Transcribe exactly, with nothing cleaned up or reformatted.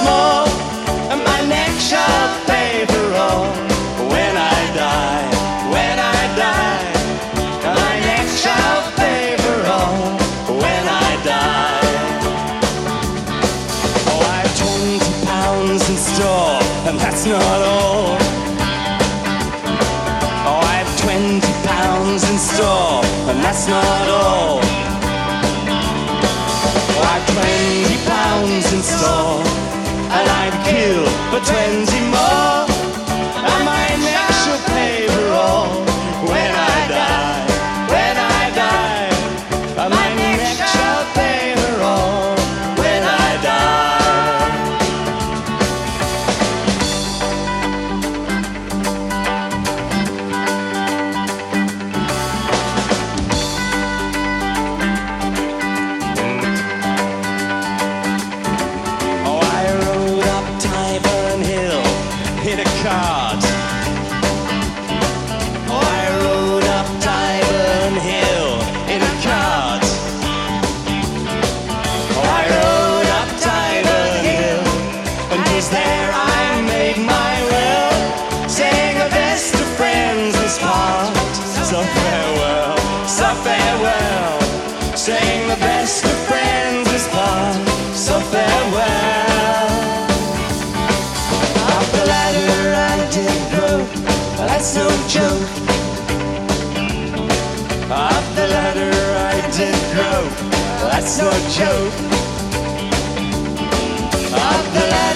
more, and my neck shall pay for all. When I die, when I die, my neck shall pay for all. When I die. Oh, I've twenty pounds in store, and that's not all. Oh, I've twenty pounds in store, and that's not all. Oh, I've twenty pounds in store, and I'd kill for twenty more, and my neck shall pay for all. When I die, when I die, and my neck shall pay for all. When I die. Oh, I rode up Tyburn Hill in a cart. Oh, I rode up Tyburn Hill in a cart. Oh, I rode up Tyburn Hill, and 'twas there I made my will, saying the best of friends is part. So farewell, so farewell, saying the best of friends is part. So farewell. Up the ladder I did grow, that's no joke. Up the ladder I did grow, that's no joke. Up the ladder